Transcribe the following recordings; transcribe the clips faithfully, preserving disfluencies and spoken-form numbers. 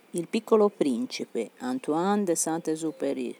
Il piccolo principe, Antoine de Saint-Exupéry.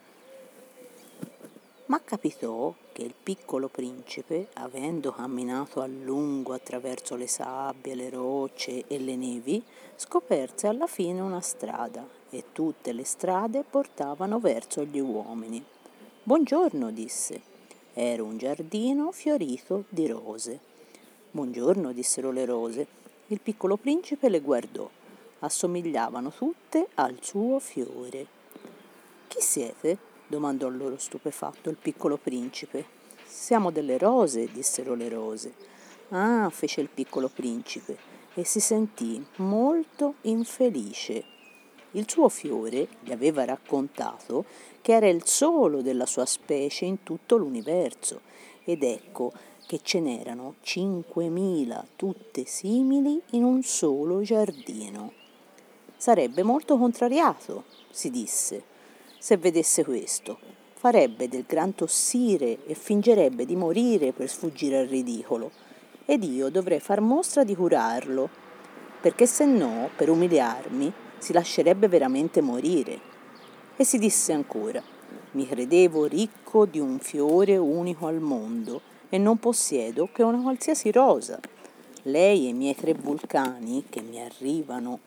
Ma capitò che il piccolo principe, avendo camminato a lungo attraverso le sabbie, le rocce e le nevi, scoperse alla fine una strada, e tutte le strade portavano verso gli uomini. «Buongiorno», disse. Era un giardino fiorito di rose. «Buongiorno», dissero le rose. Il piccolo principe le guardò. Assomigliavano tutte al suo fiore. «Chi siete?» domandò loro stupefatto il piccolo principe. «Siamo delle rose», dissero le rose. «Ah», fece il piccolo principe, e si sentì molto infelice. Il suo fiore gli aveva raccontato che era il solo della sua specie in tutto l'universo, ed ecco che ce n'erano cinquemila tutte simili in un solo giardino. Sarebbe molto contrariato, si disse, se vedesse questo. Farebbe del gran tossire e fingerebbe di morire per sfuggire al ridicolo, ed io dovrei far mostra di curarlo, perché se no, per umiliarmi, si lascerebbe veramente morire. E si disse ancora: mi credevo ricco di un fiore unico al mondo e non possiedo che una qualsiasi rosa. Lei e i miei tre vulcani, che mi arrivano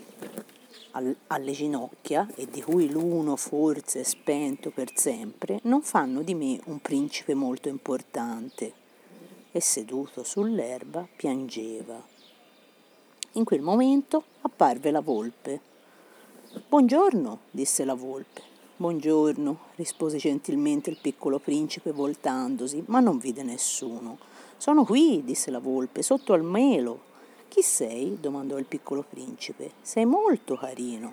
al, alle ginocchia e di cui l'uno forse è spento per sempre, non fanno di me un principe molto importante. E seduto sull'erba piangeva. In quel momento apparve la volpe. «Buongiorno», disse la volpe. «Buongiorno», rispose gentilmente il piccolo principe voltandosi, ma non vide nessuno. «Sono qui», disse la volpe, «sotto al melo». «Chi sei?» domandò il piccolo principe. «Sei molto carino».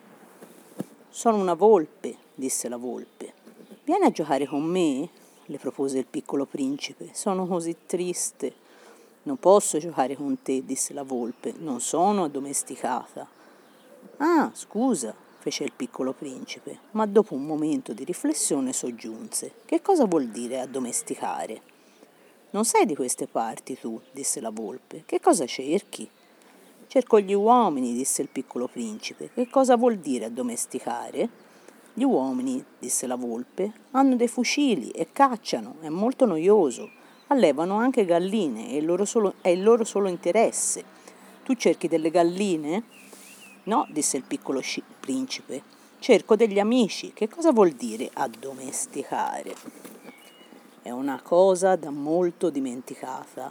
«Sono una volpe», disse la volpe. «Vieni a giocare con me?» le propose il piccolo principe. «Sono così triste». «Non posso giocare con te», disse la volpe, «non sono addomesticata». «Ah, scusa», fece il piccolo principe, ma dopo un momento di riflessione soggiunse: «Che cosa vuol dire addomesticare?» «Non sei di queste parti tu», disse la volpe. «Che cosa cerchi?» «Cerco gli uomini», disse il piccolo principe. «Che cosa vuol dire addomesticare?» «Gli uomini», disse la volpe, «hanno dei fucili e cacciano, è molto noioso. Allevano anche galline, è il loro solo, è il loro solo interesse. Tu cerchi delle galline?» «No», disse il piccolo sci- principe, «cerco degli amici». «Che cosa vuol dire addomesticare?» «È una cosa da molto dimenticata.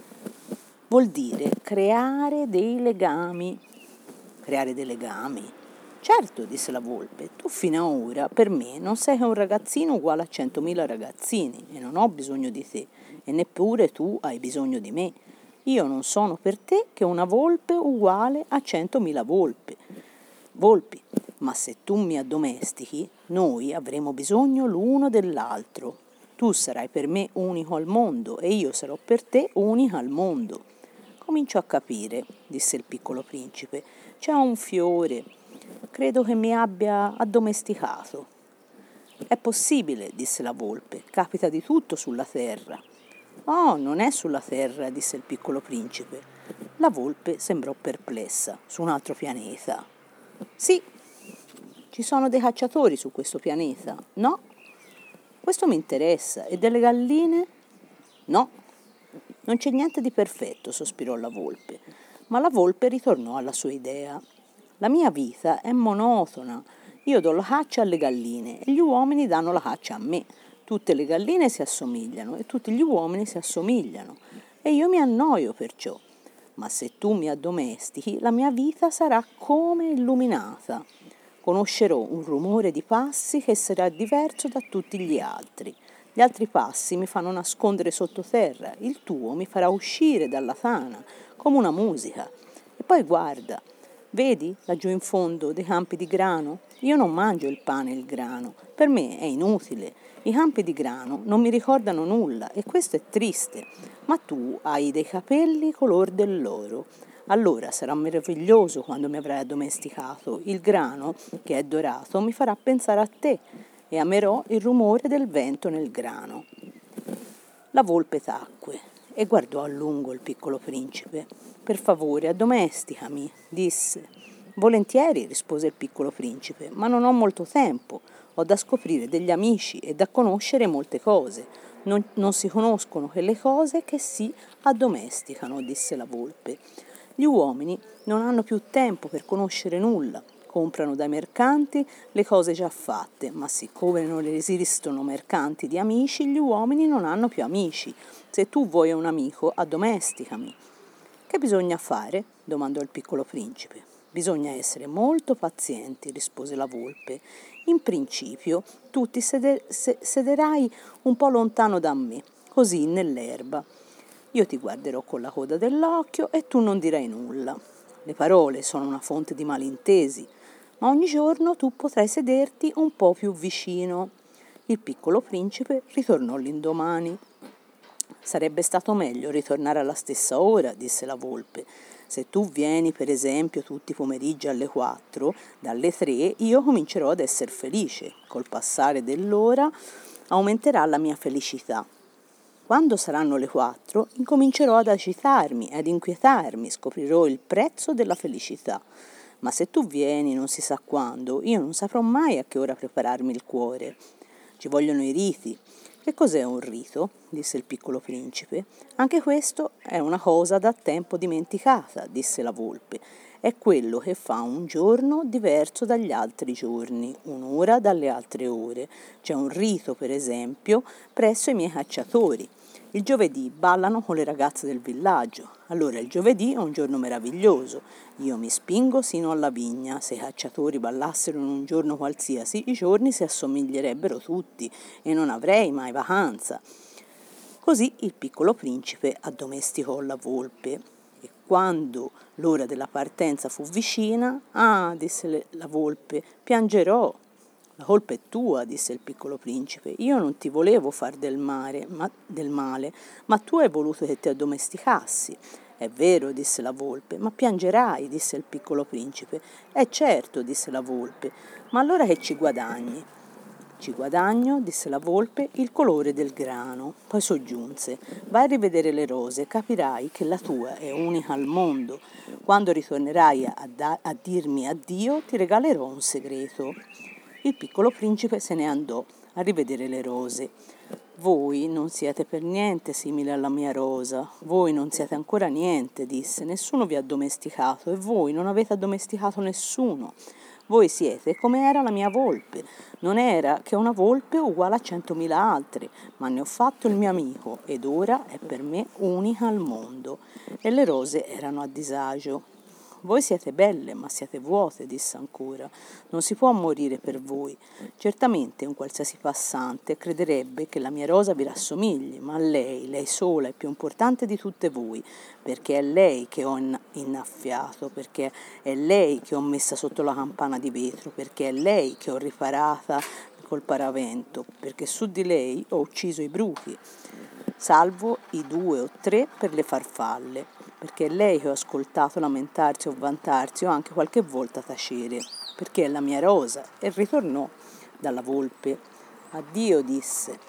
Vuol dire creare dei legami». «Creare dei legami?» «Certo», disse la volpe, «tu fino a ora per me non sei che un ragazzino uguale a centomila ragazzini e non ho bisogno di te, e neppure tu hai bisogno di me. Io non sono per te che una volpe uguale a centomila volpe, volpi, ma se tu mi addomestichi, noi avremo bisogno l'uno dell'altro. Tu sarai per me unico al mondo e io sarò per te unica al mondo». «Comincio a capire», disse il piccolo principe. «C'è un fiore, credo che mi abbia addomesticato». «È possibile», disse la volpe, «capita di tutto sulla terra». «Oh, non è sulla terra», disse il piccolo principe. La volpe sembrò perplessa. «Su un altro pianeta?» «Sì». «Ci sono dei cacciatori su questo pianeta?» «No». «Questo mi interessa. E delle galline?» «No». «Non c'è niente di perfetto», sospirò la volpe. Ma la volpe ritornò alla sua idea. «La mia vita è monotona. Io do la caccia alle galline e gli uomini danno la caccia a me. Tutte le galline si assomigliano e tutti gli uomini si assomigliano. E io mi annoio perciò. Ma se tu mi addomestichi, la mia vita sarà come illuminata. Conoscerò un rumore di passi che sarà diverso da tutti gli altri. Gli altri passi mi fanno nascondere sottoterra, il tuo mi farà uscire dalla tana, come una musica. E poi guarda, vedi laggiù in fondo dei campi di grano? Io non mangio il pane e il grano, per me è inutile. I campi di grano non mi ricordano nulla e questo è triste, ma tu hai dei capelli color dell'oro. Allora sarà meraviglioso quando mi avrai addomesticato. Il grano, che è dorato, mi farà pensare a te e amerò il rumore del vento nel grano». La volpe tacque e guardò a lungo il piccolo principe. «Per favore, addomesticami», disse. Volentieri, rispose il piccolo principe, ma non ho molto tempo. Ho da scoprire degli amici e da conoscere molte cose. Non, non si conoscono che le cose che si addomesticano, disse la volpe. Gli uomini non hanno più tempo per conoscere nulla. Comprano dai mercanti le cose già fatte, ma siccome non esistono mercanti di amici, gli uomini non hanno più amici. Se tu vuoi un amico, addomesticami. Che bisogna fare? Domandò il piccolo principe. Bisogna essere molto pazienti, rispose la volpe. In principio tu ti seder- se- sederai un po' lontano da me, così nell'erba. Io ti guarderò con la coda dell'occhio e tu non dirai nulla. Le parole sono una fonte di malintesi, ma ogni giorno tu potrai sederti un po' più vicino. Il piccolo principe ritornò l'indomani. Sarebbe stato meglio ritornare alla stessa ora, disse la volpe. Se tu vieni, per esempio, tutti i pomeriggi alle quattro, dalle tre io comincerò ad essere felice. Col passare dell'ora aumenterà la mia felicità. Quando saranno le quattro, incomincerò ad agitarmi, ad inquietarmi, scoprirò il prezzo della felicità. Ma se tu vieni non si sa quando, io non saprò mai a che ora prepararmi il cuore. Ci vogliono i riti. Che cos'è un rito? Disse il piccolo principe. Anche questo è una cosa da tempo dimenticata, disse la volpe. È quello che fa un giorno diverso dagli altri giorni, un'ora dalle altre ore. C'è un rito, per esempio, presso i miei cacciatori. Il giovedì ballano con le ragazze del villaggio. Allora il giovedì è un giorno meraviglioso. Io mi spingo sino alla vigna. Se i cacciatori ballassero in un giorno qualsiasi, i giorni si assomiglierebbero tutti e non avrei mai vacanza. Così il piccolo principe addomesticò la volpe. E quando l'ora della partenza fu vicina, ah, disse la volpe, piangerò. La colpa è tua, disse il piccolo principe. Io non ti volevo far del male, ma, del male, ma tu hai voluto che ti addomesticassi. È vero, disse la volpe, ma piangerai, disse il piccolo principe. È certo, disse la volpe, ma allora che ci guadagni? Ci guadagno, disse la volpe, il colore del grano. Poi soggiunse, vai a rivedere le rose, capirai che la tua è unica al mondo. Quando ritornerai a, da- a dirmi addio, ti regalerò un segreto. Il piccolo principe se ne andò a rivedere le rose. Voi non siete per niente simile alla mia rosa, voi non siete ancora niente, disse, nessuno vi ha addomesticato e voi non avete addomesticato nessuno. Voi siete come era la mia volpe, non era che una volpe uguale a centomila altre, ma ne ho fatto il mio amico ed ora è per me unica al mondo. E le rose erano a disagio. Voi siete belle, ma siete vuote, disse ancora. Non si può morire per voi. Certamente un qualsiasi passante crederebbe che la mia rosa vi rassomigli, ma lei, lei sola, è più importante di tutte voi, perché è lei che ho innaffiato, perché è lei che ho messa sotto la campana di vetro, perché è lei che ho riparata col paravento, perché su di lei ho ucciso i bruchi, salvo i due o tre per le farfalle, perché è lei che ho ascoltato lamentarsi o vantarsi o anche qualche volta tacere, perché è la mia rosa. E ritornò dalla volpe. Addio, disse.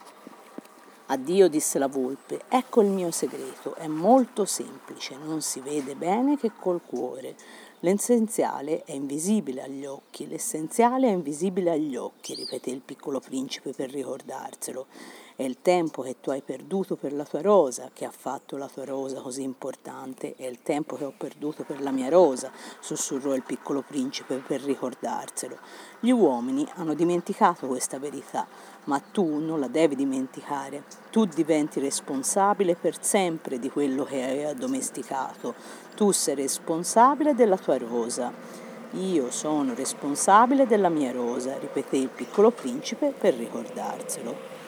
Addio, disse la volpe, ecco il mio segreto, è molto semplice, non si vede bene che col cuore. L'essenziale è invisibile agli occhi, l'essenziale è invisibile agli occhi, ripeté il piccolo principe per ricordarselo. È il tempo che tu hai perduto per la tua rosa che ha fatto la tua rosa così importante, è il tempo che ho perduto per la mia rosa, sussurrò il piccolo principe per ricordarselo. Gli uomini hanno dimenticato questa verità, ma tu non la devi dimenticare. Tu diventi responsabile per sempre di quello che hai addomesticato. Tu sei responsabile della tua rosa. Io sono responsabile della mia rosa, ripeté il piccolo principe per ricordarselo.